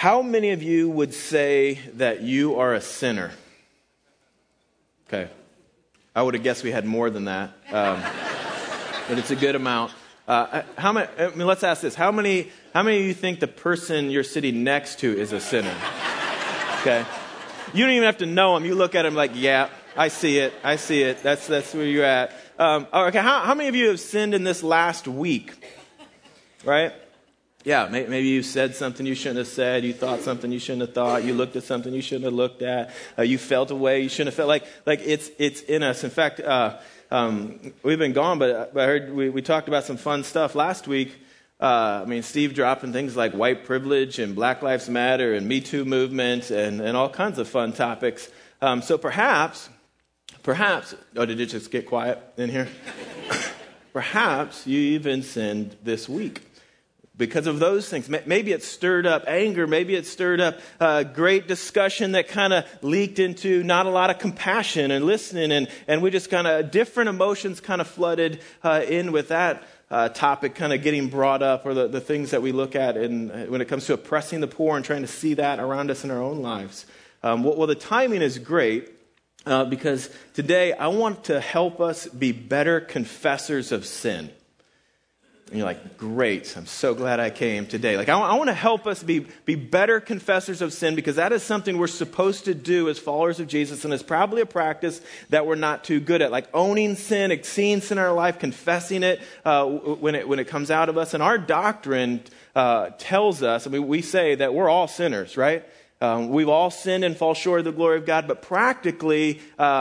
How many of you would say that you are a sinner? Okay. I would have guessed we had more than that, but it's a good amount. Let's ask this. How many of you think the person you're sitting next to is a sinner? Okay. You don't even have to know them. You look at them like, yeah, I see it. That's where you're at. Okay. How many of you have sinned in this last week? Right? Yeah, maybe you said something you shouldn't have said. You thought something you shouldn't have thought. You looked at something you shouldn't have looked at. You felt a way you shouldn't have felt. Like it's in us. In fact, we've been gone, but I heard we talked about some fun stuff last week. Steve dropping things like white privilege and Black Lives Matter and Me Too movement and all kinds of fun topics. So perhaps, did it just get quiet in here? Perhaps you even sinned this week. Because of those things. Maybe it stirred up anger. Maybe it stirred up great discussion that kind of leaked into not a lot of compassion and listening. And we just kind of, different emotions kind of flooded in with that topic kind of getting brought up, or the things that we look at when it comes to oppressing the poor and trying to see that around us in our own lives. Well, the timing is great because today I want to help us be better confessors of sin. And you're like, great, I'm so glad I came today. Like, I want to help us be better confessors of sin, because that is something we're supposed to do as followers of Jesus, and it's probably a practice that we're not too good at. Like owning sin, seeing sin in our life, confessing it when it comes out of us. And our doctrine tells us, we say that we're all sinners, right? We've all sinned and fall short of the glory of God, but practically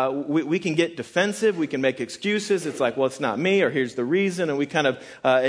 we can get defensive, we can make excuses. It's like, well, it's not me, or here's the reason, and we kind of,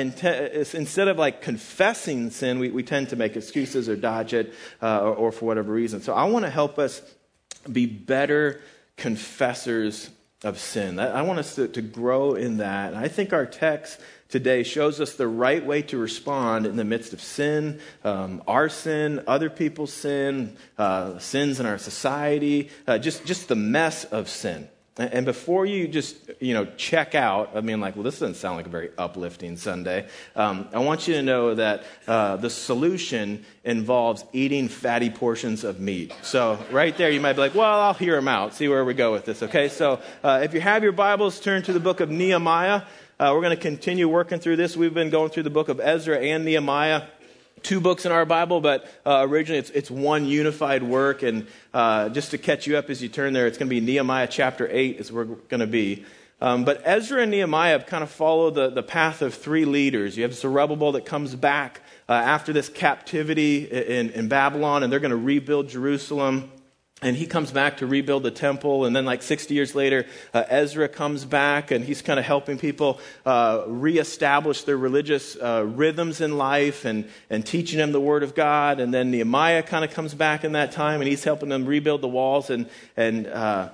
instead of like confessing sin, we tend to make excuses or dodge it, or for whatever reason. So I want to help us be better confessors of sin. I want us to grow in that, and I think our text today shows us the right way to respond in the midst of sin, our sin, other people's sin, sins in our society, just the mess of sin. And before you just, check out, well, this doesn't sound like a very uplifting Sunday. I want you to know that the solution involves eating fatty portions of meat. So right there, you might be like, well, I'll hear them out, see where we go with this, okay? So if you have your Bibles, turn to the book of Nehemiah. We're going to continue working through this. We've been going through the book of Ezra and Nehemiah, 2 books in our Bible, but originally it's one unified work. And just to catch you up as you turn there, it's going to be Nehemiah chapter 8 is where we're going to be. But Ezra and Nehemiah have kind of followed the path of 3 leaders. You have Zerubbabel that comes back after this captivity in Babylon, and they're going to rebuild Jerusalem. And he comes back to rebuild the temple, and then 60 years later, Ezra comes back, and he's kind of helping people reestablish their religious rhythms in life and teaching them the Word of God. And then Nehemiah kind of comes back in that time, and he's helping them rebuild the walls. And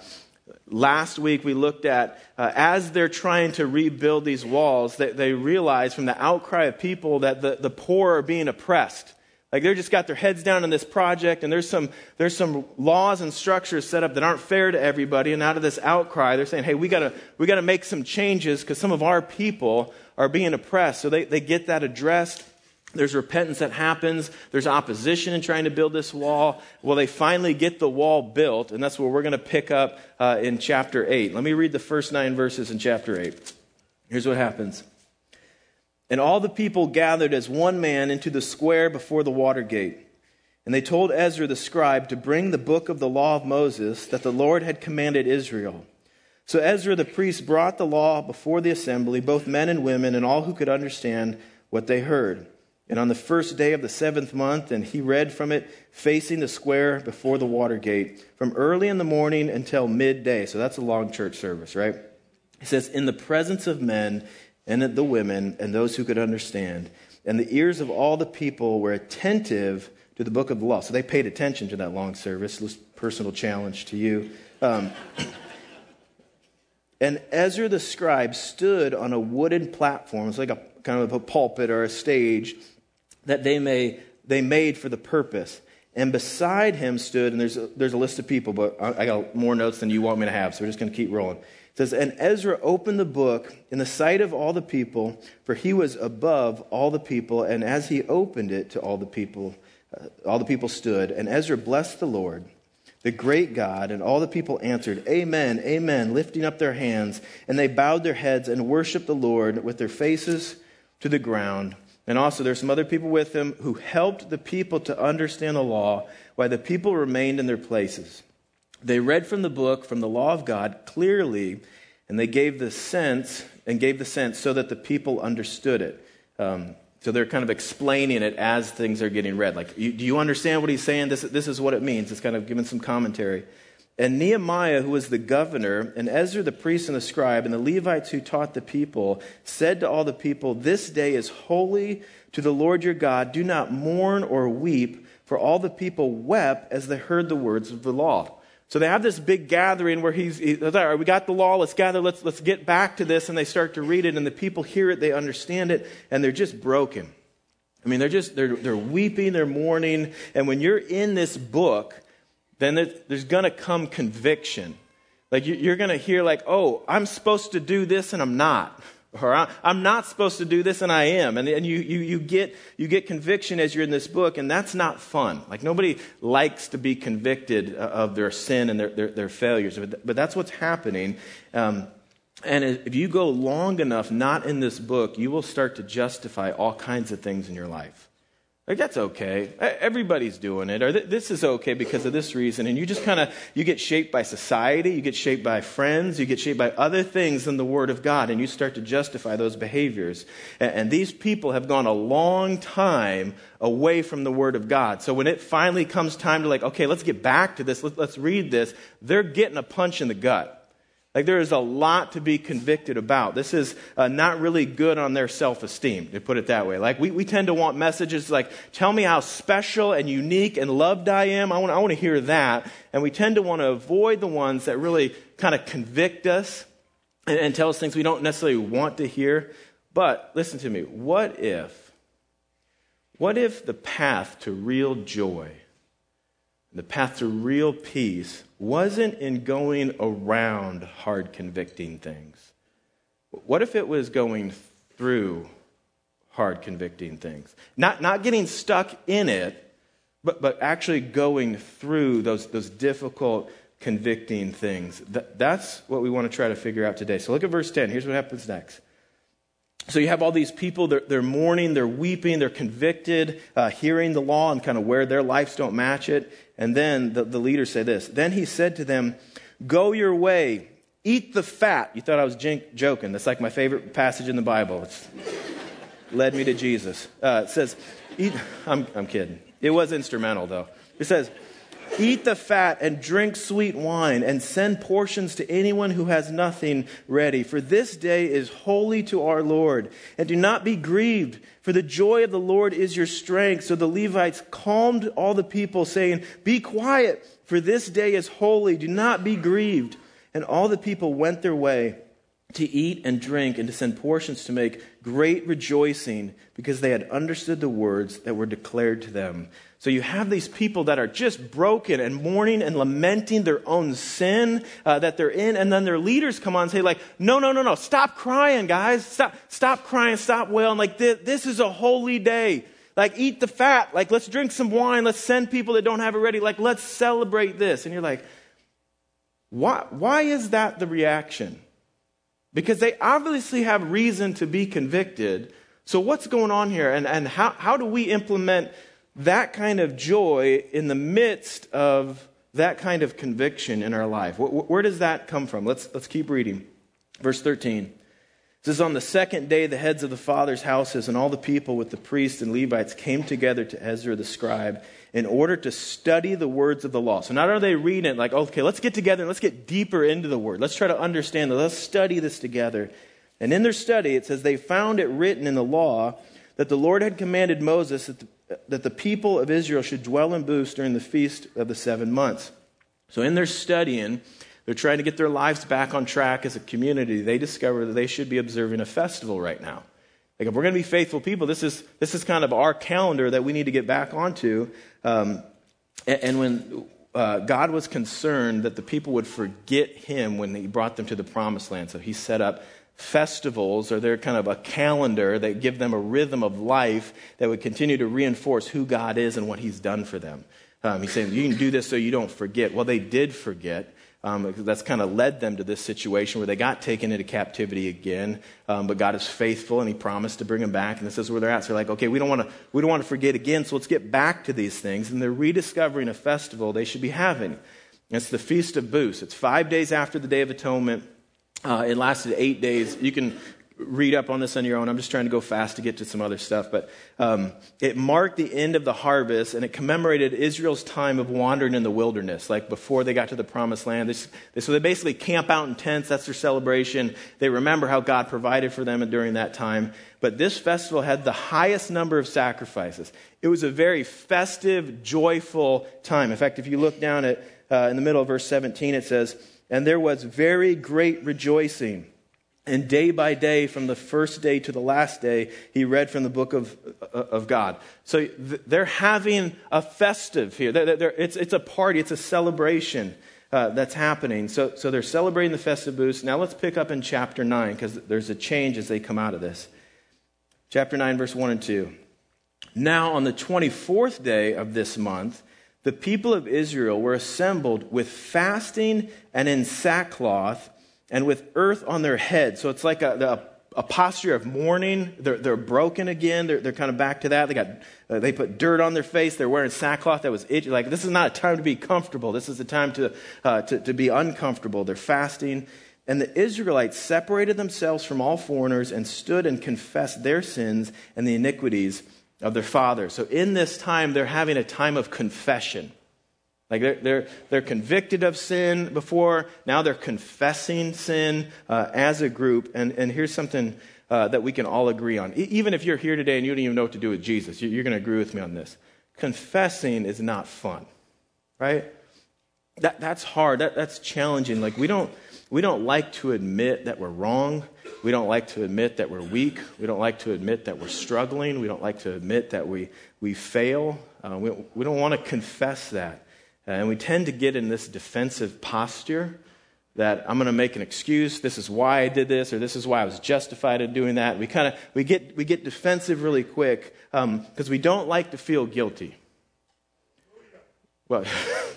last week we looked at, as they're trying to rebuild these walls, they realize from the outcry of people that the poor are being oppressed. Like they're just got their heads down in this project, and there's some laws and structures set up that aren't fair to everybody. And out of this outcry, they're saying, "Hey, we gotta make some changes because some of our people are being oppressed." So they get that addressed. There's repentance that happens. There's opposition in trying to build this wall. Well, they finally get the wall built, and that's where we're going to pick up in chapter 8. Let me read the first 9 verses in chapter 8. Here's what happens. And all the people gathered as one man into the square before the water gate. And they told Ezra the scribe to bring the book of the law of Moses that the Lord had commanded Israel. So Ezra the priest brought the law before the assembly, both men and women, and all who could understand what they heard. And on the first day of the 7th month, and he read from it facing the square before the water gate, from early in the morning until midday. So that's a long church service, right? He says, in the presence of men and the women and those who could understand. And the ears of all the people were attentive to the book of the law. So they paid attention to that long service. This personal challenge to you. And Ezra the scribe stood on a wooden platform. It's like a kind of a pulpit or a stage that they made for the purpose. And beside him stood, and there's a list of people, but I got more notes than you want me to have, so we're just going to keep rolling. It says, and Ezra opened the book in the sight of all the people, for he was above all the people, and as he opened it to all the people, All the people stood, and Ezra blessed the Lord, the great God, and all the people answered, Amen, Amen, lifting up their hands. And they bowed their heads and worshiped the Lord with their faces to the ground. And also there's some other people with him who helped the people to understand the law while the people remained in their places. They read from the book, from the law of God, clearly, and they gave the sense so that the people understood it. So they're kind of explaining it as things are getting read. Like, do you understand what he's saying? This is what it means. It's kind of giving some commentary. And Nehemiah, who was the governor, and Ezra the priest and the scribe, and the Levites who taught the people, said to all the people, This day is holy to the Lord your God. Do not mourn or weep, for all the people wept as they heard the words of the law. So they have this big gathering where he's all right, we got the law, let's gather, let's get back to this. And they start to read it, and the people hear it, they understand it, and they're just broken. I mean, they're weeping, they're mourning. And when you're in this book, then there's going to come conviction. Like you're going to hear like, oh, I'm supposed to do this and I'm not. Or I'm not supposed to do this and I am. And you get conviction as you're in this book, and that's not fun. Like nobody likes to be convicted of their sin and their failures. But that's what's happening. And if you go long enough not in this book, you will start to justify all kinds of things in your life. Like, that's okay. Everybody's doing it. Or this is okay because of this reason. And you just you get shaped by society. You get shaped by friends. You get shaped by other things than the Word of God. And you start to justify those behaviors. And these people have gone a long time away from the Word of God. So when it finally comes time to like, okay, let's get back to this. Let's read this. They're getting a punch in the gut. Like there is a lot to be convicted about. This is not really good on their self-esteem, to put it that way. Like we tend to want messages like, tell me how special and unique and loved I am. I want to hear that. And we tend to want to avoid the ones that really kind of convict us and tell us things we don't necessarily want to hear. But listen to me. What if the path to real joy, the path to real peace, wasn't in going around hard convicting things? What if it was going through hard convicting things? Not getting stuck in it, but actually going through those difficult convicting things. That's what we want to try to figure out today. So look at verse 10. Here's what happens next. So you have all these people, they're mourning, they're weeping, they're convicted, hearing the law and kind of where their lives don't match it. And then the leaders say this. Then he said to them, go your way, eat the fat. You thought I was joking. That's like my favorite passage in the Bible. It's led me to Jesus. It says, eat. I'm kidding. It was instrumental though. It says, eat the fat and drink sweet wine and send portions to anyone who has nothing ready. For this day is holy to our Lord. And do not be grieved, for the joy of the Lord is your strength. So the Levites calmed all the people, saying, be quiet, for this day is holy. Do not be grieved. And all the people went their way to eat and drink and to send portions to make great rejoicing because they had understood the words that were declared to them. So you have these people that are just broken and mourning and lamenting their own sin that they're in. And then their leaders come on and say like, no, stop crying, guys. Stop crying, stop wailing. Like this is a holy day. Like eat the fat. Like let's drink some wine. Let's send people that don't have it ready. Like let's celebrate this. And you're like, why is that the reaction? Because they obviously have reason to be convicted. So what's going on here? And how do we implement that kind of joy in the midst of that kind of conviction in our life? Where does that come from? Let's keep reading. Verse 13. It says, on the second day, the heads of the fathers' houses and all the people with the priests and Levites came together to Ezra the scribe in order to study the words of the law. So not are they reading it like, okay, let's get together and let's get deeper into the word. Let's try to understand it. Let's study this together. And in their study, it says they found it written in the law that the Lord had commanded Moses that the people of Israel should dwell in booths during the feast of the 7 months. So in their studying, they're trying to get their lives back on track as a community. They discover that they should be observing a festival right now. Like if we're going to be faithful people, this is kind of our calendar that we need to get back onto. And when God was concerned that the people would forget him when he brought them to the promised land, so he set up festivals, or they're kind of a calendar that give them a rhythm of life that would continue to reinforce who God is and what he's done for them. He's saying, you can do this so you don't forget. Well, they did forget. That's kind of led them to this situation where they got taken into captivity again. But God is faithful, and he promised to bring them back. And this is where they're at. So they're like, okay, we don't want to forget again, so let's get back to these things. And they're rediscovering a festival they should be having. It's the Feast of Booths. It's 5 days after the Day of Atonement. It lasted 8 days. You can read up on this on your own. I'm just trying to go fast to get to some other stuff. But it marked the end of the harvest, and it commemorated Israel's time of wandering in the wilderness, like before they got to the Promised Land. So they basically camp out in tents. That's their celebration. They remember how God provided for them during that time. But this festival had the highest number of sacrifices. It was a very festive, joyful time. In fact, if you look down at in the middle of verse 17, it says, "And there was very great rejoicing. And day by day, from the first day to the last day, he read from the book of God." So they're having a festive here. It's a party. It's a celebration that's happening. So they're celebrating the festive booths. Now let's pick up in chapter 9, because there's a change as they come out of this. Chapter 9, verse 1 and 2. "Now on the 24th day of this month, the people of Israel were assembled with fasting and in sackcloth, and with earth on their heads." So it's like a posture of mourning. They're broken again. They're kind of back to that. They put dirt on their face. They're wearing sackcloth that was itchy. Like, this is not a time to be comfortable. This is a time to be uncomfortable. They're fasting. "And the Israelites separated themselves from all foreigners and stood and confessed their sins and the iniquities of their fathers." So in this time, they're having a time of confession. Like they're convicted of sin before, now they're confessing sin as a group. And here's something that we can all agree on. Even if you're here today and you don't even know what to do with Jesus, you're going to agree with me on this. Confessing is not fun, right? That's hard. That's challenging. Like we don't like to admit that we're wrong. We don't like to admit that we're weak. We don't like to admit that we're struggling. We don't like to admit that we fail. We don't want to confess that. And we tend to get in this defensive posture that I'm going to make an excuse. This is why I did this, or this is why I was justified in doing that. We get defensive really quick because we don't like to feel guilty. Well,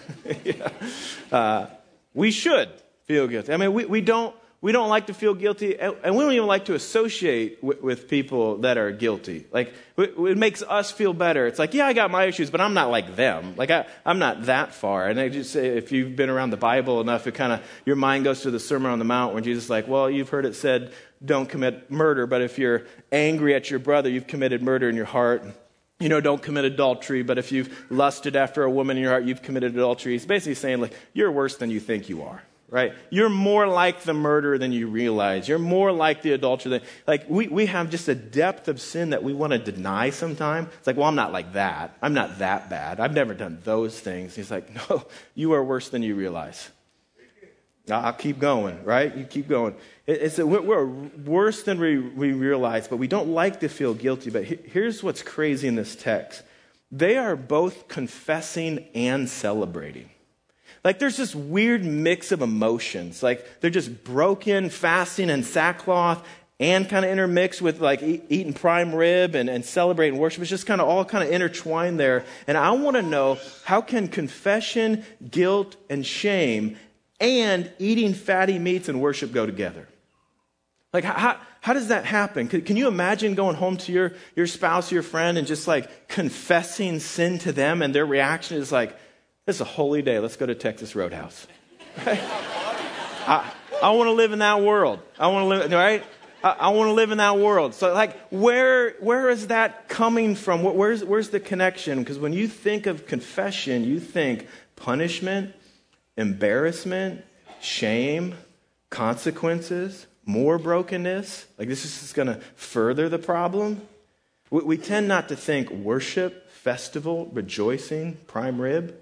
yeah. We should feel guilty. I mean, we don't like to feel guilty, and we don't even like to associate with people that are guilty. Like, it makes us feel better. It's like, yeah, I got my issues, but I'm not like them. Like, I'm not that far. And I just say, if you've been around the Bible enough, your mind goes to the Sermon on the Mount when Jesus is like, well, you've heard it said, don't commit murder, but if you're angry at your brother, you've committed murder in your heart. Don't commit adultery, but if you've lusted after a woman in your heart, you've committed adultery. He's basically saying, like, you're worse than you think you are. Right? You're more like the murderer than you realize. You're more like the adulterer. We have just a depth of sin that we want to deny sometimes. It's like, well, I'm not like that. I'm not that bad. I've never done those things. He's like, no, you are worse than you realize. I'll keep going, right? You keep going. We're worse than we realize, but we don't like to feel guilty. But here's what's crazy in this text. They are both confessing and celebrating. Like, there's this weird mix of emotions. Like, they're just broken, fasting, and sackcloth, and kind of intermixed with, like, eating prime rib and celebrating worship. It's just all intertwined there. And I want to know, how can confession, guilt, and shame, and eating fatty meats and worship go together? Like, how does that happen? Can you imagine going home to your spouse or your friend and just, like, confessing sin to them, and their reaction is like, "It's a holy day. Let's go to Texas Roadhouse." Right? I want to live in that world. I want to live, right? I want to live in that world. So, like, where is that coming from? Where's the connection? Because when you think of confession, you think punishment, embarrassment, shame, consequences, more brokenness. Like, this is just going to further the problem. We tend not to think worship, festival, rejoicing, prime rib.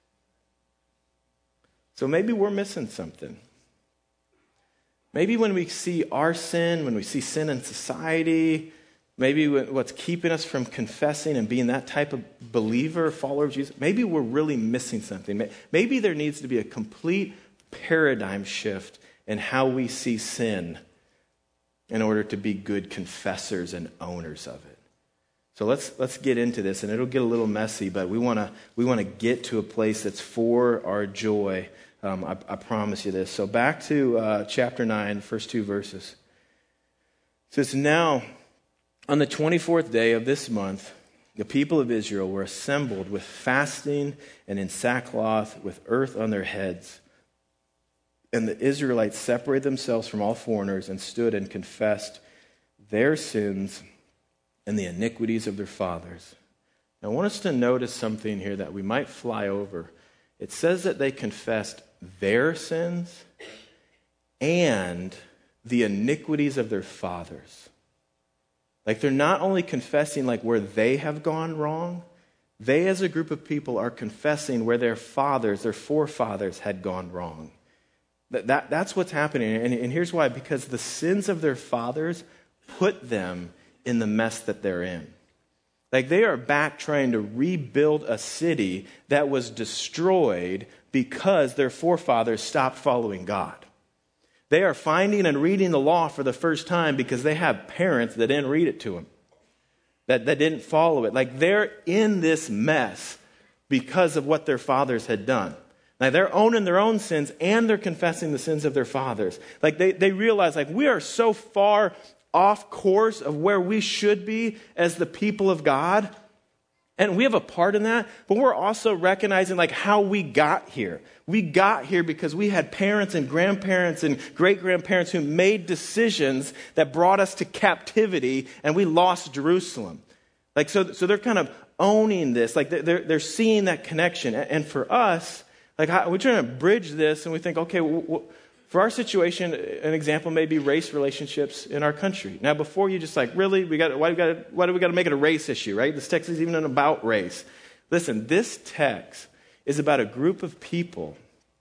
So maybe we're missing something. Maybe when we see our sin, when we see sin in society, maybe what's keeping us from confessing and being that type of believer, follower of Jesus, maybe we're really missing something. Maybe there needs to be a complete paradigm shift in how we see sin in order to be good confessors and owners of it. So let's get into this, and it'll get a little messy, but we want to get to a place that's for our joy. I promise you this. So back to chapter 9, first 2 verses. It says, "Now, on the 24th day of this month, the people of Israel were assembled with fasting and in sackcloth with earth on their heads. And the Israelites separated themselves from all foreigners and stood and confessed their sins and the iniquities of their fathers." Now, I want us to notice something here that we might fly over. It says that they confessed their sins and the iniquities of their fathers. Like, they're not only confessing like where they have gone wrong, they as a group of people are confessing where their fathers, their forefathers had gone wrong. That's what's happening. And here's why. Because the sins of their fathers put them in the mess that they're in. Like, they are back trying to rebuild a city that was destroyed because their forefathers stopped following God. They are finding and reading the law for the first time because they have parents that didn't read it to them, that didn't follow it. Like, they're in this mess because of what their fathers had done. Now, they're owning their own sins and they're confessing the sins of their fathers. Like, they realize, like, we are so far off course of where we should be as the people of God. And we have a part in that, but we're also recognizing like how we got here. We got here because we had parents and grandparents and great-grandparents who made decisions that brought us to captivity, and we lost Jerusalem. Like, so they're kind of owning this. Like, they're seeing that connection. And for us, like, we're trying to bridge this, and we think, okay, for our situation, an example may be race relationships in our country. Now, before you just like, really, why do we got to make it a race issue, right? This text is even about race. Listen, this text is about a group of people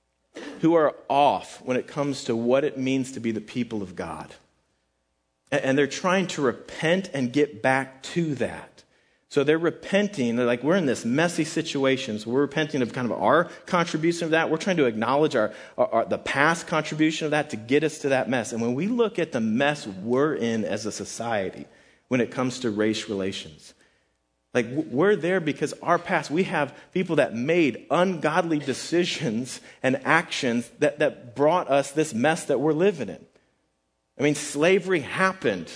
who are off when it comes to what it means to be the people of God. And they're trying to repent and get back to that. So they're repenting. They're like, we're in this messy situation. So we're repenting of kind of our contribution of that. We're trying to acknowledge the past contribution of that to get us to that mess. And when we look at the mess we're in as a society when it comes to race relations, like, we're there because our past, we have people that made ungodly decisions and actions that brought us this mess that we're living in. I mean, slavery happened.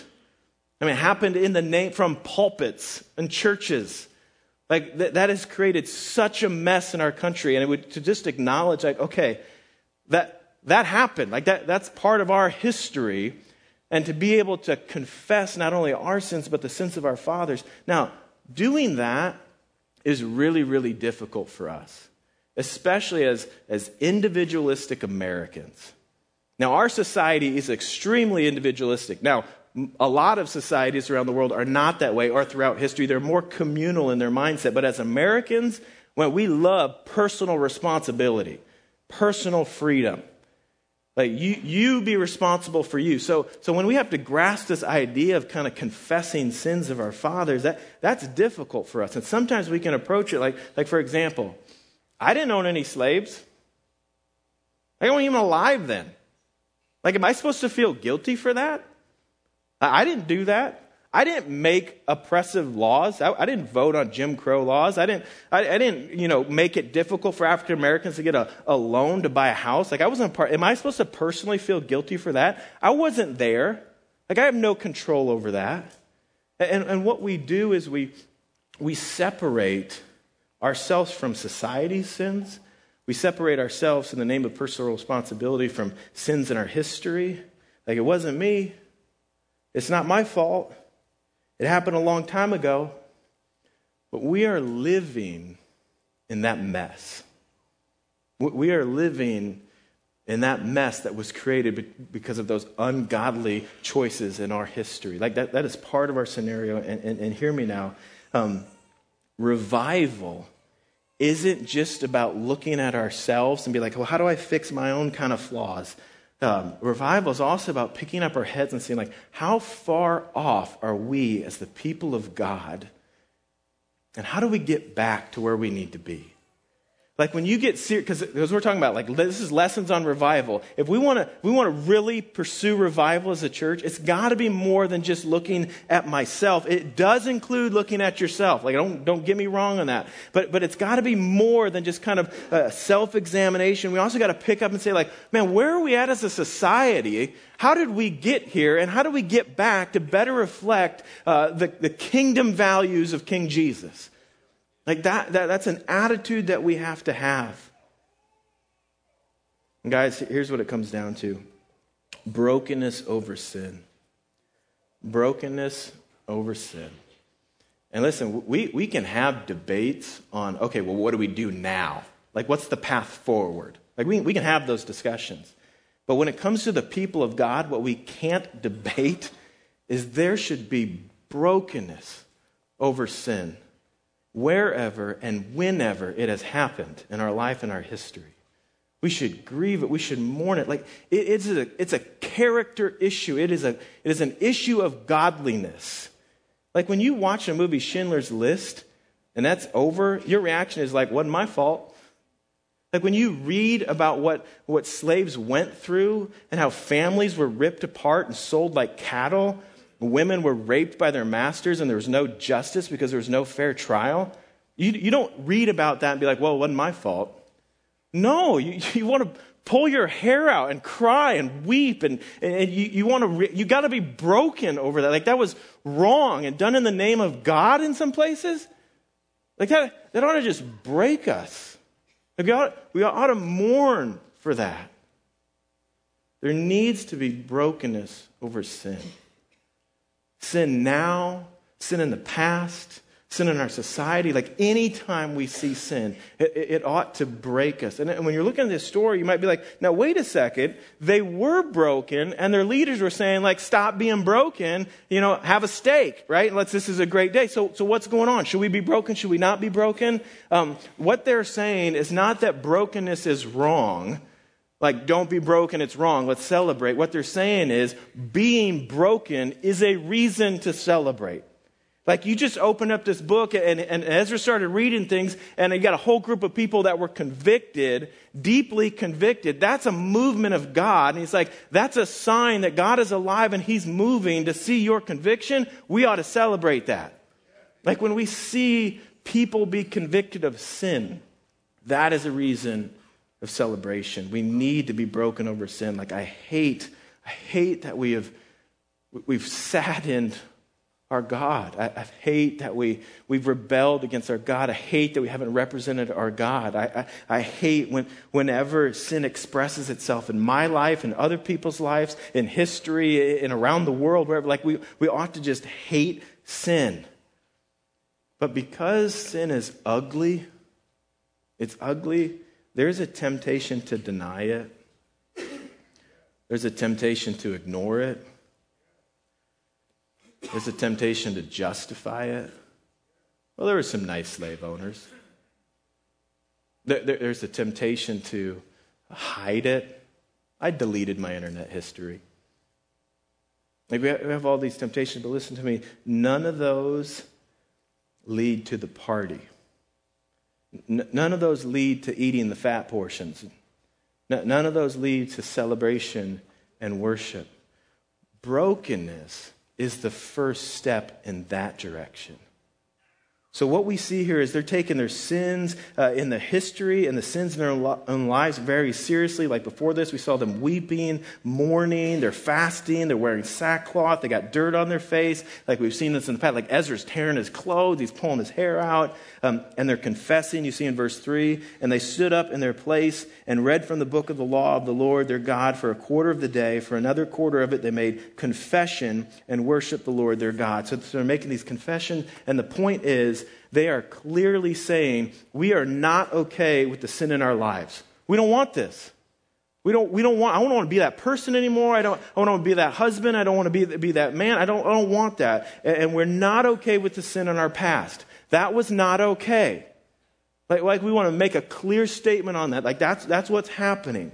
I mean, it happened in the name from pulpits and churches. Like, that has created such a mess in our country. And to just acknowledge, like, okay, that happened. Like, that's part of our history. And to be able to confess not only our sins, but the sins of our fathers. Now, doing that is really, really difficult for us, especially as individualistic Americans. Now, our society is extremely individualistic. Now, a lot of societies around the world are not that way, or throughout history, they're more communal in their mindset. But as Americans, we love personal responsibility, personal freedom. Like, you be responsible for you. So when we have to grasp this idea of kind of confessing sins of our fathers, that's difficult for us. And sometimes we can approach it like for example, I didn't own any slaves. I wasn't even alive then. Like, am I supposed to feel guilty for that? I didn't do that. I didn't make oppressive laws. I didn't vote on Jim Crow laws. I didn't make it difficult for African Americans to get a loan to buy a house. Like, I wasn't part. Am I supposed to personally feel guilty for that? I wasn't there. Like, I have no control over that. And what we do is we separate ourselves from society's sins. We separate ourselves in the name of personal responsibility from sins in our history. Like, it wasn't me. It's not my fault. It happened a long time ago. But we are living in that mess. We are living in that mess that was created because of those ungodly choices in our history. Like, that is part of our scenario. And hear me now. Revival isn't just about looking at ourselves and be like, well, how do I fix my own kind of flaws? Revival is also about picking up our heads and saying, like, how far off are we as the people of God? And how do we get back to where we need to be? Like when you get serious, because we're talking about, like, this is lessons on revival. If we want to really pursue revival as a church, it's got to be more than just looking at myself. It does include looking at yourself. Like, don't get me wrong on that. But it's got to be more than just kind of self-examination. We also got to pick up and say, like, man, where are we at as a society? How did we get here? And how do we get back to better reflect the kingdom values of King Jesus? Like that's an attitude that we have to have. And guys, here's what it comes down to. Brokenness over sin. Brokenness over sin. And listen, we can have debates on, okay, well, what do we do now? Like, what's the path forward? Like, we can have those discussions. But when it comes to the people of God, what we can't debate is there should be brokenness over sin, wherever and whenever it has happened in our life and our history. We should grieve it. We should mourn it. Like it's a character issue. It is an issue of godliness. Like when you watch a movie Schindler's List and that's over, your reaction is like, wasn't my fault. Like when you read about what slaves went through and how families were ripped apart and sold like cattle, women were raped by their masters and there was no justice because there was no fair trial. You don't read about that and be like, well, it wasn't my fault. No, you want to pull your hair out and cry and weep and you got to be broken over that. Like that was wrong and done in the name of God in some places. Like that ought to just break us. Like we ought to mourn for that. There needs to be brokenness over sin. Sin now, sin in the past, sin in our society. Like any time we see sin, it ought to break us. And when you're looking at this story, you might be like, now wait a second. They were broken and their leaders were saying like, stop being broken, have a steak, right? This is a great day. So what's going on? Should we be broken? Should we not be broken? What they're saying is not that brokenness is wrong. Like, don't be broken, it's wrong, let's celebrate. What they're saying is, being broken is a reason to celebrate. Like, you just open up this book, and Ezra started reading things, and you got a whole group of people that were convicted, deeply convicted. That's a movement of God. And he's like, that's a sign that God is alive and he's moving to see your conviction. We ought to celebrate that. Like, when we see people be convicted of sin, that is a reason of celebration. We need to be broken over sin. Like I hate that we've saddened our God. I hate that we've rebelled against our God. I hate that we haven't represented our God. I hate whenever sin expresses itself in my life, in other people's lives, in history, and around the world, wherever. Like we ought to just hate sin. But because sin is ugly, it's ugly. There's a temptation to deny it. There's a temptation to ignore it. There's a temptation to justify it. Well, there were some nice slave owners. There's a temptation to hide it. I deleted my internet history. Like we have all these temptations, but listen to me. None of those lead to the party. None of those lead to eating the fat portions. None of those lead to celebration and worship. Brokenness is the first step in that direction. So what we see here is they're taking their sins in the history and the sins in their own lives very seriously. Like before this, we saw them weeping, mourning, they're fasting, they're wearing sackcloth, they got dirt on their face. Like we've seen this in the past. Like Ezra's tearing his clothes, he's pulling his hair out, and they're confessing. You see in verse 3, and they stood up in their place and read from the book of the law of the Lord their God for a quarter of the day. For another quarter of it, they made confession and worshiped the Lord their God. So they're making these confessions, and the point is, they are clearly saying, we are not okay with the sin in our lives. We don't want this. I don't want to be that person anymore. I don't want to be that husband. I don't want to be that man. I don't want that. And we're not okay with the sin in our past. That was not okay. Like we want to make a clear statement on that. Like that's what's happening.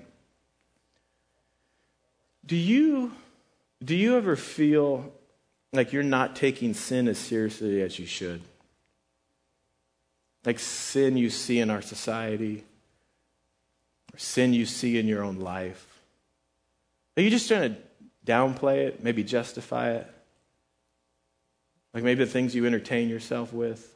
Do you ever feel like you're not taking sin as seriously as you should? Like sin you see in our society, or sin you see in your own life. Are you just trying to downplay it, maybe justify it? Like maybe the things you entertain yourself with,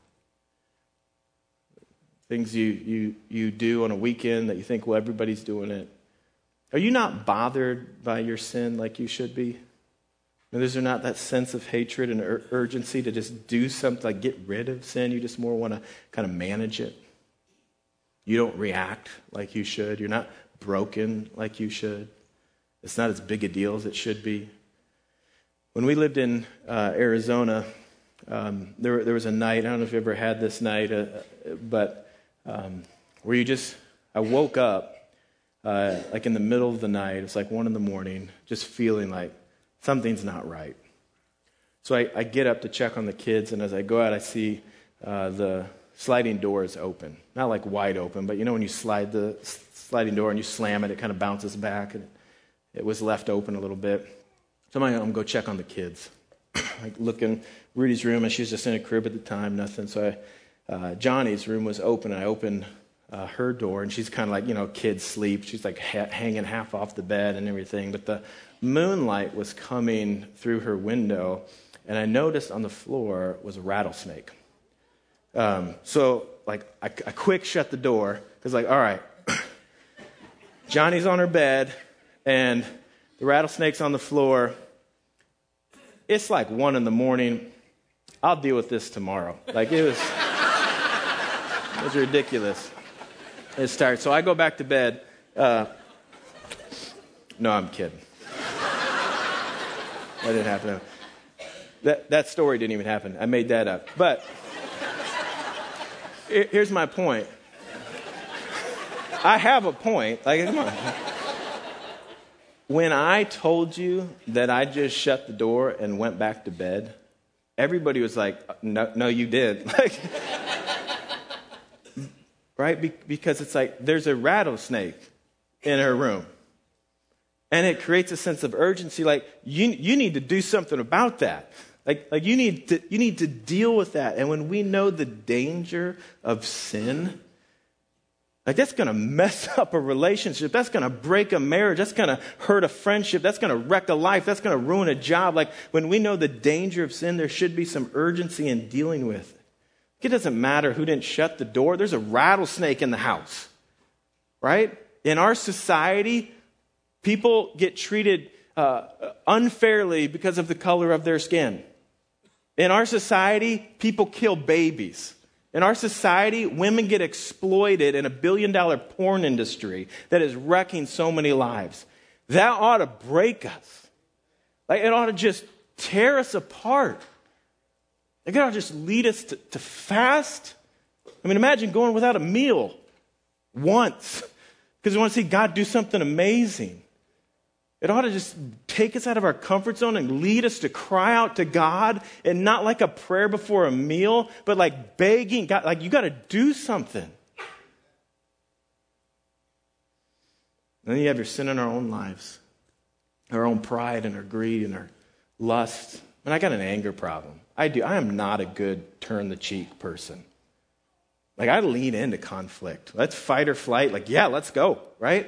things you do on a weekend that you think, well, everybody's doing it. Are you not bothered by your sin like you should be? And is there not that sense of hatred and urgency to just do something, like get rid of sin? You just more want to kind of manage it. You don't react like you should. You're not broken like you should. It's not as big a deal as it should be. When we lived in Arizona, there was a night, I don't know if you ever had this night, but where I woke up like in the middle of the night. It's like 1 a.m, just feeling like something's not right. So I get up to check on the kids, and as I go out, I see the sliding door is open. Not like wide open, but you know when you slide the sliding door and you slam it, it kind of bounces back, and it was left open a little bit. So I'm going to go check on the kids. Like look in Rudy's room, and she was just in a crib at the time, nothing. So Johnny's room was open, and I opened her door, and she's kind of like, you know, kids sleep. She's like hanging half off the bed and everything. But the moonlight was coming through her window, and I noticed on the floor was a rattlesnake. So like I quick shut the door, because like, all right, Johnny's on her bed, and the rattlesnake's on the floor. It's like 1 a.m. I'll deal with this tomorrow. Like it was ridiculous. It starts. So I go back to bed. No, I'm kidding. That didn't happen. That story didn't even happen. I made that up. But here's my point. I have a point. Like, come on. When I told you that I just shut the door and went back to bed, everybody was like, no, you did. Like, right? Because it's like there's a rattlesnake in her room. And it creates a sense of urgency. Like, you need to do something about that. Like you need to deal with that. And when we know the danger of sin, like that's going to mess up a relationship. That's going to break a marriage. That's going to hurt a friendship. That's going to wreck a life. That's going to ruin a job. Like when we know the danger of sin, there should be some urgency in dealing with it. It doesn't matter who didn't shut the door. There's a rattlesnake in the house, right? In our society, people get treated unfairly because of the color of their skin. In our society, people kill babies. In our society, women get exploited in a $1 billion porn industry that is wrecking so many lives. That ought to break us. Like it ought to just tear us apart. Like it ought to just lead us to fast. I mean, imagine going without a meal once because we want to see God do something amazing. It ought to just take us out of our comfort zone and lead us to cry out to God, and not like a prayer before a meal, but like begging God, like you got to do something. And then you have your sin in our own lives, our own pride and our greed and our lust. And I got an anger problem. I do. I am not a good turn the cheek person. Like I lean into conflict. Let's fight or flight. Like, yeah, let's go, right?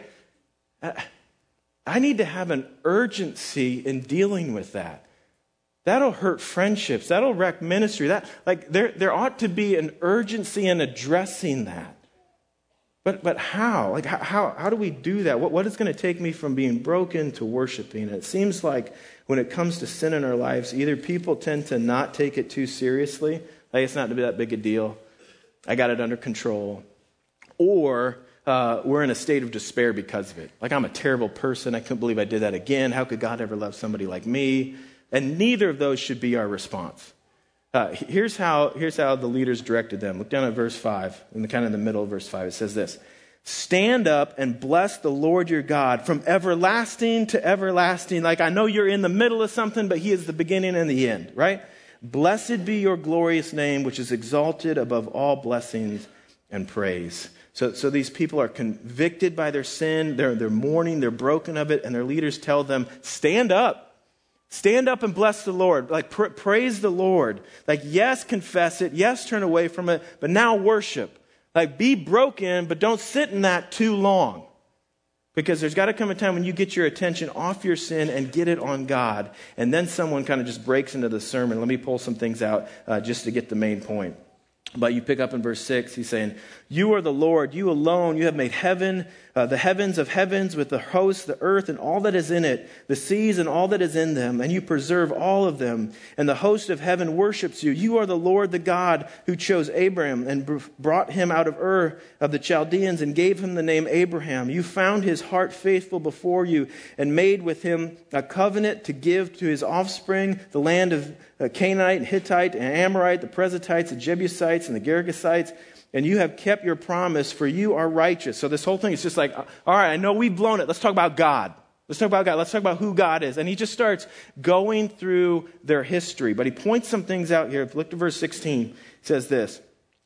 I need to have an urgency in dealing with that. That'll hurt friendships. That'll wreck ministry. There ought to be an urgency in addressing that. But how? Like how do we do that? What is going to take me from being broken to worshiping? And it seems like when it comes to sin in our lives, either people tend to not take it too seriously, like it's not to be that big a deal. I got it under control. Or we're in a state of despair because of it. Like, I'm a terrible person. I couldn't believe I did that again. How could God ever love somebody like me? And neither of those should be our response. Here's how the leaders directed them. Look down at verse 5, in the middle of verse 5. It says this: stand up and bless the Lord your God from everlasting to everlasting. Like, I know you're in the middle of something, but he is the beginning and the end, right? Blessed be your glorious name, which is exalted above all blessings and praise. So these people are convicted by their sin. They're mourning. They're broken of it. And their leaders tell them, stand up. Stand up and bless the Lord. Like, praise the Lord. Like, yes, confess it. Yes, turn away from it. But now worship. Like, be broken, but don't sit in that too long. Because there's got to come a time when you get your attention off your sin and get it on God. And then someone kind of just breaks into the sermon. Let me pull some things out just to get the main point. But you pick up in verse 6, he's saying, you are the Lord, you alone, you have made heaven, the heavens of heavens with the hosts, the earth and all that is in it, the seas and all that is in them, and you preserve all of them. And the host of heaven worships you. You are the Lord, the God who chose Abraham and brought him out of Ur of the Chaldeans and gave him the name Abraham. You found his heart faithful before you and made with him a covenant to give to his offspring the land of Canaanite and Hittite and Amorite, the Perizzites, the Jebusites and the Girgashites. And you have kept your promise, for you are righteous. So this whole thing is just like, all right, I know we've blown it. Let's talk about God. Let's talk about God. Let's talk about who God is. And he just starts going through their history. But he points some things out here. If you look to verse 16, it says this.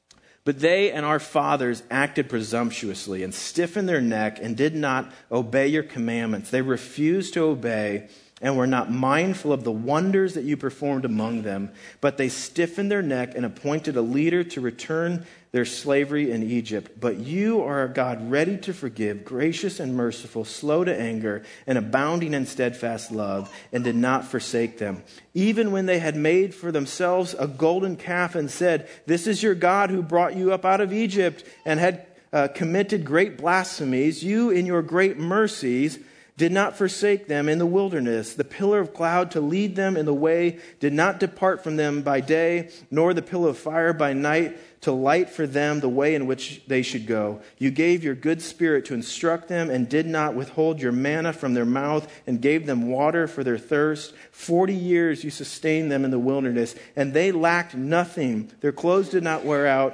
But they and our fathers acted presumptuously and stiffened their neck and did not obey your commandments. They refused to obey and were not mindful of the wonders that you performed among them. But they stiffened their neck and appointed a leader to return their slavery in Egypt. But you are a God ready to forgive, gracious and merciful, slow to anger, and abounding in steadfast love, and did not forsake them. Even when they had made for themselves a golden calf and said, this is your God who brought you up out of Egypt, and had committed great blasphemies, you in your great mercies did not forsake them in the wilderness. The pillar of cloud to lead them in the way did not depart from them by day, nor the pillar of fire by night to light for them the way in which they should go. You gave your good spirit to instruct them and did not withhold your manna from their mouth and gave them water for their thirst. 40 years you sustained them in the wilderness, and they lacked nothing. Their clothes did not wear out,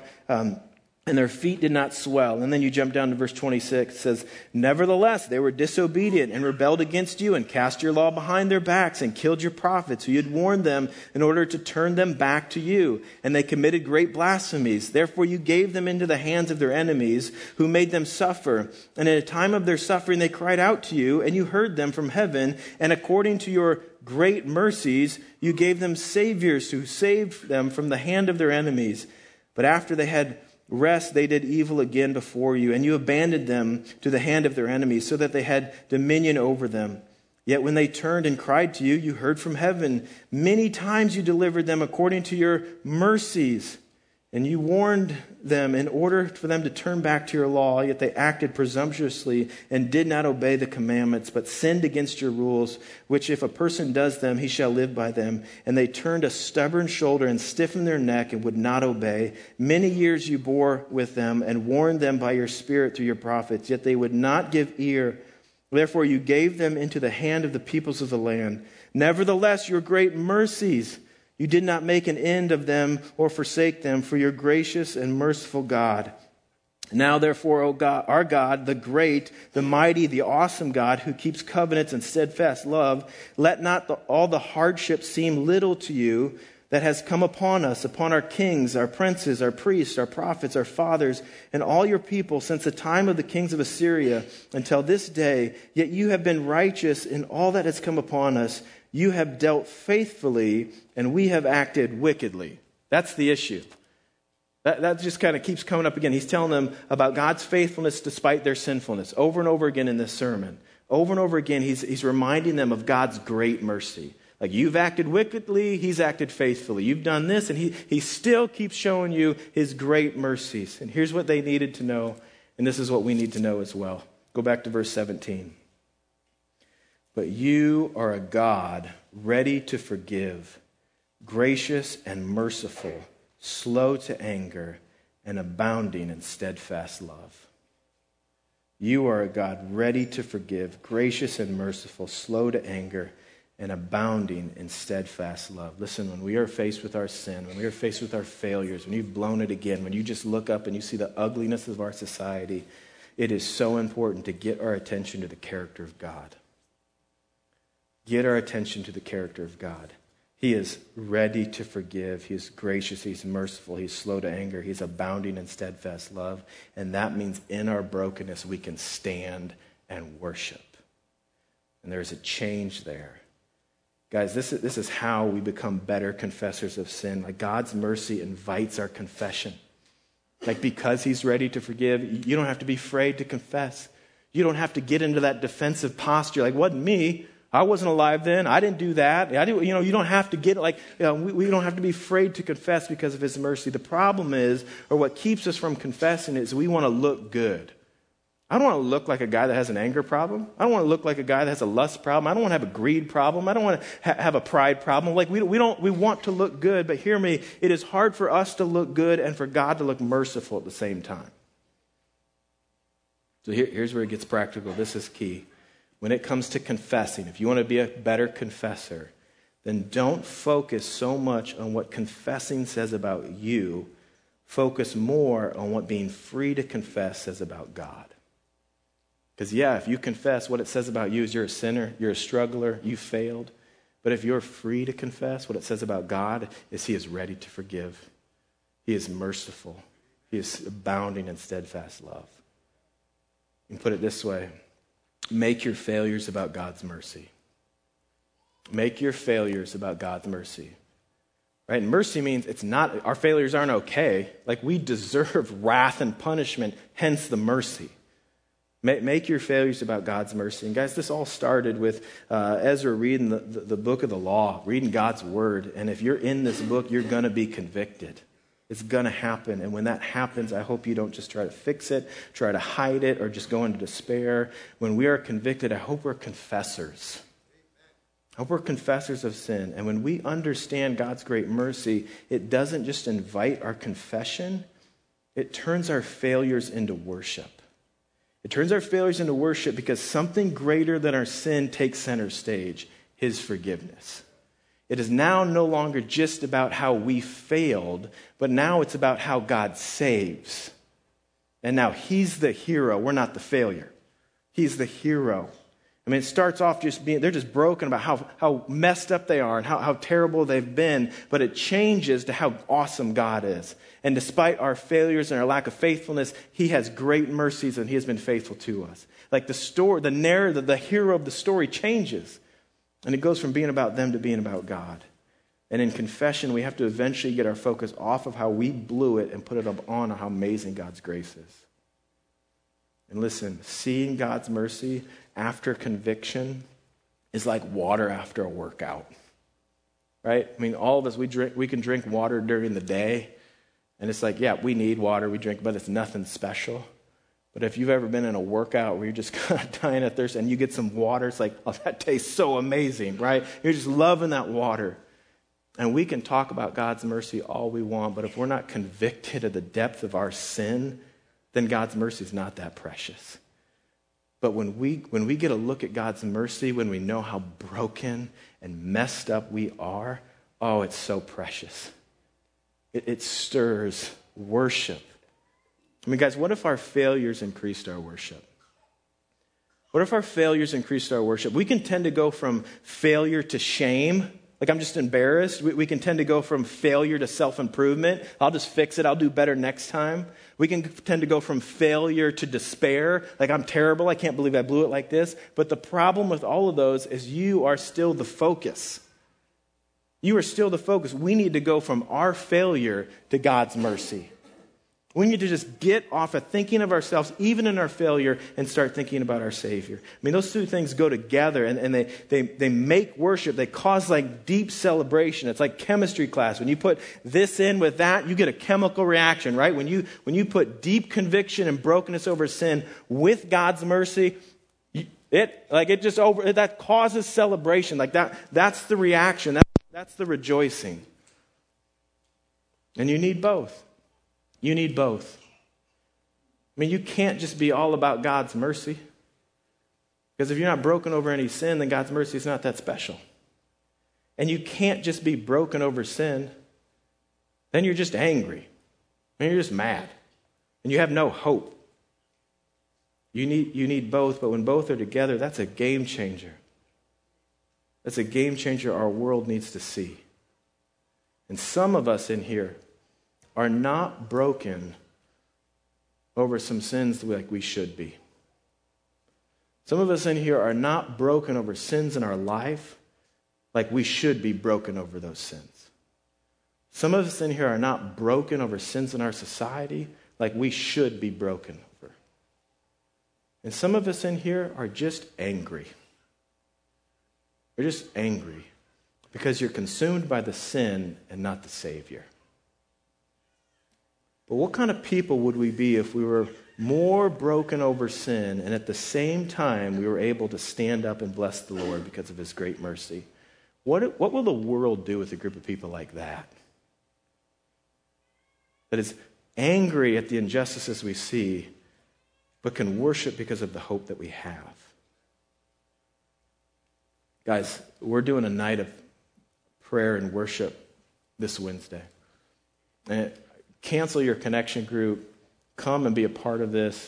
and their feet did not swell. And then you jump down to verse 26. It says, nevertheless, they were disobedient and rebelled against you and cast your law behind their backs and killed your prophets who you had warned them in order to turn them back to you. And they committed great blasphemies. Therefore you gave them into the hands of their enemies who made them suffer. And in a time of their suffering they cried out to you, and you heard them from heaven. And according to your great mercies, you gave them saviors who saved them from the hand of their enemies. But after they had rest, they did evil again before you, and you abandoned them to the hand of their enemies, so that they had dominion over them. Yet when they turned and cried to you, you heard from heaven. Many times you delivered them according to your mercies, and you warned them in order for them to turn back to your law. Yet they acted presumptuously and did not obey the commandments, but sinned against your rules, which if a person does them, he shall live by them. And they turned a stubborn shoulder and stiffened their neck and would not obey. Many years you bore with them and warned them by your spirit through your prophets, yet they would not give ear. Therefore you gave them into the hand of the peoples of the land. Nevertheless, your great mercies, you did not make an end of them or forsake them, for your gracious and merciful God. Now, therefore, O God, our God, the great, the mighty, the awesome God who keeps covenants and steadfast love, let not all the hardships seem little to you that has come upon us, upon our kings, our princes, our priests, our prophets, our fathers, and all your people since the time of the kings of Assyria until this day. Yet you have been righteous in all that has come upon us. You have dealt faithfully, and we have acted wickedly. That's the issue. That just kind of keeps coming up again. He's telling them about God's faithfulness despite their sinfulness over and over again in this sermon. Over and over again, he's reminding them of God's great mercy. Like, you've acted wickedly, he's acted faithfully. You've done this, and he still keeps showing you his great mercies. And here's what they needed to know, and this is what we need to know as well. Go back to verse 17. But you are a God ready to forgive, gracious and merciful, slow to anger, and abounding in steadfast love. You are a God ready to forgive, gracious and merciful, slow to anger, and abounding in steadfast love. Listen, when we are faced with our sin, when we are faced with our failures, when you've blown it again, when you just look up and you see the ugliness of our society, it is so important to get our attention to the character of God. Get our attention to the character of God. He is ready to forgive. He is gracious. He's merciful. He's slow to anger. He's abounding in steadfast love. And that means in our brokenness, we can stand and worship. And there's a change there. Guys, this is how we become better confessors of sin. Like God's mercy invites our confession. Like because he's ready to forgive, you don't have to be afraid to confess. You don't have to get into that defensive posture. Like, wasn't me. I wasn't alive then. I didn't do that. You don't have to get like, we don't have to be afraid to confess because of his mercy. The problem is, or what keeps us from confessing is we want to look good. I don't want to look like a guy that has an anger problem. I don't want to look like a guy that has a lust problem. I don't want to have a greed problem. I don't want to have a pride problem. Like we want to look good, but hear me, it is hard for us to look good and for God to look merciful at the same time. So here's where it gets practical. This is key. When it comes to confessing, if you want to be a better confessor, then don't focus so much on what confessing says about you. Focus more on what being free to confess says about God. Because, if you confess, what it says about you is you're a sinner, you're a struggler, you failed. But if you're free to confess, what it says about God is he is ready to forgive. He is merciful. He is abounding in steadfast love. You can put it this way. Make your failures about God's mercy. Make your failures about God's mercy. Right? And mercy means our failures aren't okay. Like we deserve wrath and punishment, hence the mercy. Make your failures about God's mercy. And guys, this all started with Ezra reading the book of the law, reading God's word. And if you're in this book, you're going to be convicted. It's going to happen. And when that happens, I hope you don't just try to fix it, try to hide it, or just go into despair. When we are convicted, I hope we're confessors. I hope we're confessors of sin. And when we understand God's great mercy, it doesn't just invite our confession, it turns our failures into worship. It turns our failures into worship because something greater than our sin takes center stage, his forgiveness. It is now no longer just about how we failed, but now it's about how God saves. And now he's the hero. We're not the failure. He's the hero. I mean, it starts off they're just broken about how messed up they are and how terrible they've been, but it changes to how awesome God is. And despite our failures and our lack of faithfulness, he has great mercies and he has been faithful to us. Like the story, the narrative, the hero of the story changes. And it goes from being about them to being about God. And in confession, we have to eventually get our focus off of how we blew it and put it up on how amazing God's grace is. And listen, seeing God's mercy after conviction is like water after a workout. Right? I mean, all of us, we can drink water during the day. And it's like, we need water, we drink, but it's nothing special. But if you've ever been in a workout where you're just kind of dying of thirst and you get some water, it's like, oh, that tastes so amazing, right? You're just loving that water. And we can talk about God's mercy all we want, but if we're not convicted of the depth of our sin, then God's mercy is not that precious. But when we get a look at God's mercy, when we know how broken and messed up we are, oh, it's so precious. It stirs worship. I mean, guys, what if our failures increased our worship? What if our failures increased our worship? We can tend to go from failure to shame. Like, I'm just embarrassed. We can tend to go from failure to self-improvement. I'll just fix it. I'll do better next time. We can tend to go from failure to despair. Like, I'm terrible. I can't believe I blew it like this. But the problem with all of those is you are still the focus. You are still the focus. We need to go from our failure to God's mercy. We need to just get off of thinking of ourselves, even in our failure, and start thinking about our Savior. I mean, those two things go together, and they make worship. They cause like deep celebration. It's like chemistry class. When you put this in with that, you get a chemical reaction, right? When you put deep conviction and brokenness over sin with God's mercy, that causes celebration. Like that's the reaction. That's the rejoicing. And you need both. You need both. I mean, you can't just be all about God's mercy. Because if you're not broken over any sin, then God's mercy is not that special. And you can't just be broken over sin. Then you're just angry. And you're just mad. And you have no hope. You need both, but when both are together, that's a game changer. That's a game changer our world needs to see. And some of us in here are not broken over some sins like we should be. Some of us in here are not broken over sins in our life like we should be broken over those sins. Some of us in here are not broken over sins in our society like we should be broken over. And some of us in here are just angry. You're just angry because you're consumed by the sin and not the Savior. But what kind of people would we be if we were more broken over sin and at the same time we were able to stand up and bless the Lord because of His great mercy? What will the world do with a group of people like that? That is angry at the injustices we see, but can worship because of the hope that we have. Guys, we're doing a night of prayer and worship this Wednesday. And cancel your connection group. Come and be a part of this.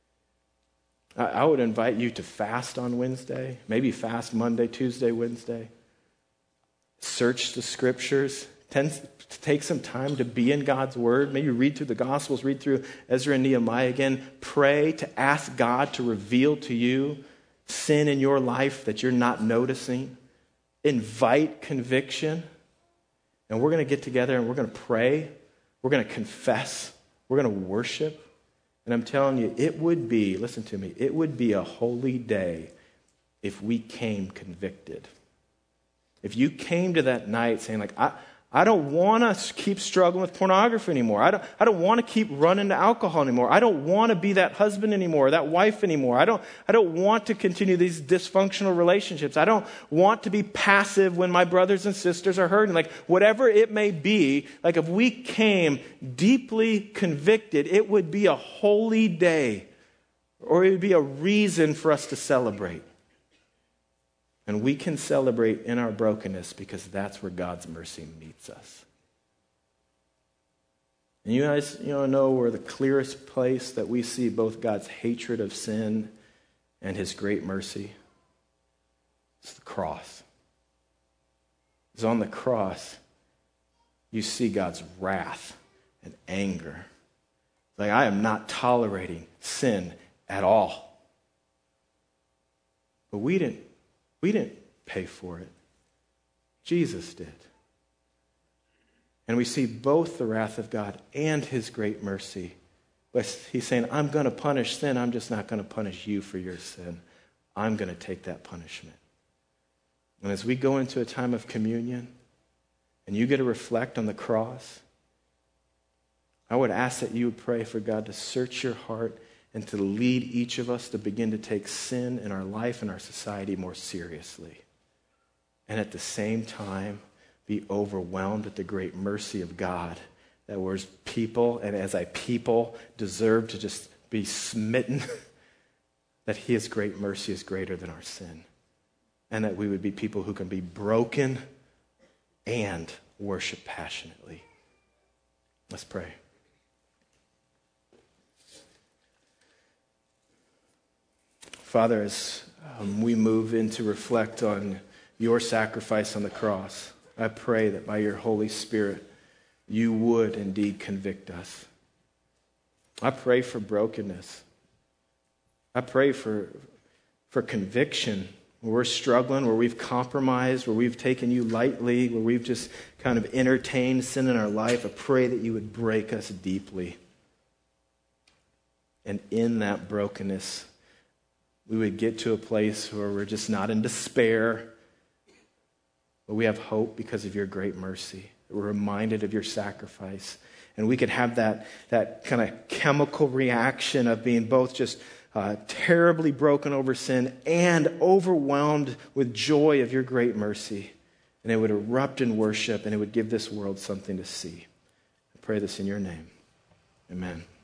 I would invite you to fast on Wednesday. Maybe fast Monday, Tuesday, Wednesday. Search the scriptures. Take some time to be in God's Word. Maybe read through the Gospels, read through Ezra and Nehemiah again. Pray to ask God to reveal to you sin in your life that you're not noticing. Invite conviction. And we're going to get together and we're going to pray. We're going to confess. We're going to worship. And I'm telling you, it would be, listen to me, it would be a holy day if we came convicted. If you came to that night saying, like, I don't want to keep struggling with pornography anymore. I don't want to keep running to alcohol anymore. I don't want to be that husband anymore, that wife anymore. I don't want to continue these dysfunctional relationships. I don't want to be passive when my brothers and sisters are hurting. Like, whatever it may be, like if we came deeply convicted, it would be a holy day, or it would be a reason for us to celebrate. And we can celebrate in our brokenness because that's where God's mercy meets us. And you guys, know where the clearest place that we see both God's hatred of sin and His great mercy? It's the cross. It's on the cross you see God's wrath and anger. Like, I am not tolerating sin at all. But we didn't pay for it. Jesus did. And we see both the wrath of God and His great mercy. But He's saying, I'm going to punish sin. I'm just not going to punish you for your sin. I'm going to take that punishment. And as we go into a time of communion, and you get to reflect on the cross, I would ask that you would pray for God to search your heart and to lead each of us to begin to take sin in our life and our society more seriously. And at the same time, be overwhelmed at the great mercy of God, that we're people, and as a people deserve to just be smitten, that His great mercy is greater than our sin. And that we would be people who can be broken and worship passionately. Let's pray. Father, as we move in to reflect on your sacrifice on the cross, I pray that by your Holy Spirit, you would indeed convict us. I pray for brokenness. I pray for conviction where we're struggling, where we've compromised, where we've taken you lightly, where we've just kind of entertained sin in our life. I pray that you would break us deeply. And in that brokenness, we would get to a place where we're just not in despair, but we have hope because of your great mercy. We're reminded of your sacrifice. And we could have that kind of chemical reaction of being both just terribly broken over sin and overwhelmed with joy of your great mercy. And it would erupt in worship, and it would give this world something to see. I pray this in your name. Amen.